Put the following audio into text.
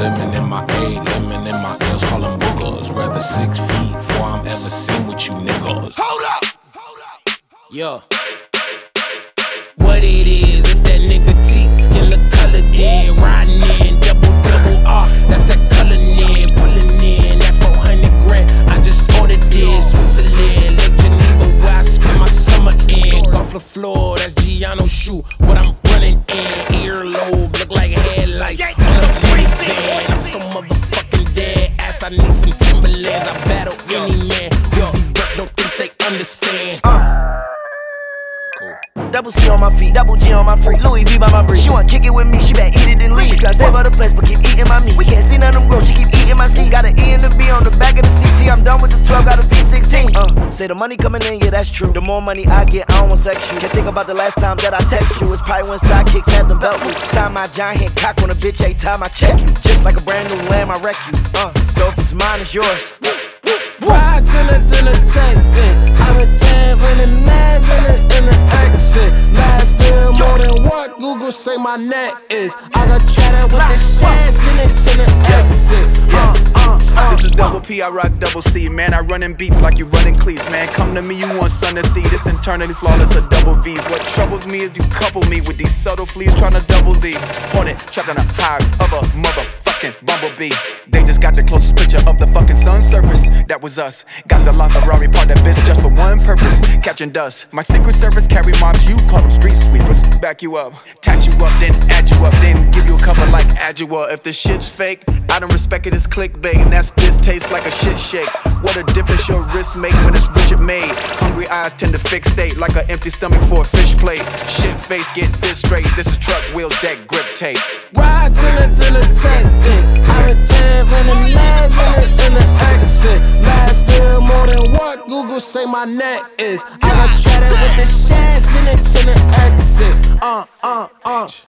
Lemon in my A, lemon in my L's, call them boogers. Rather 6 feet before I'm ever seen with you niggas. Hold up! Yeah. What it is, it's that nigga T, skin look colored in, riding in, double R, that's that color in, pulling in, that 400 grand, I just ordered this, Switzerland, Lake Geneva, where I spend my summer in, off the floor, that's Gianno's shoe, what I'm running in, earlobe, look like headlights, on the minivan, I'm so motherfucking dead ass, I need some Timberlands, I battle any man, Uzi Vert, don't think they understand. Double C on my feet, double G on my freak, Louis V by my breed. She wanna kick it with me, she better eat it and leave. She try to save her the place, but keep eating my meat. We can't see none of them grow, she keep eating my seed. Got an E and a B on the back of the CT. I'm done with the 12, got a V16. Say the money coming in, yeah, that's true. The more money I get, I don't want sex you. Can't think about the last time that I text you. It's probably when sidekicks had them belt loops. Sign my giant hand cock on a bitch every time I check you. Just like a brand new lamb, I wreck you. So if it's mine, it's yours. Ride to the tank, have a tab in the mag in the accent. Last still more than what Google say my net is. I got chatter with the shads in it to the exit. This is double P, I rock double C. Man, I run in beats like you running cleats. Man, come to me, you want sun to see. This internally flawless, a double V's. What troubles me is you couple me with these subtle fleas trying to double D. Hornet, trapped on a high of a motherfucking bumblebee. They just got the closest picture of the fucking sun's surface. That was us. Got the LaFerrari part that bitch just for one purpose, catching dust. My secret service carry mobs, you call them street sweepers. Back you up, tat you up, then add you up, then give you a cover like Adjua. If the shit's fake, I don't respect it as clickbait, and that's this tastes like a shit shake. What a difference your wrist make when it's Richard made. Hungry eyes tend to fixate like an empty stomach for a fish plate. Shit face, get this straight. This is truck wheel deck grip tape. Ride to the tank, have a tab in the mag in the accent. Last still more than what Google say my net is. I got chatter with the shads in it to the exit.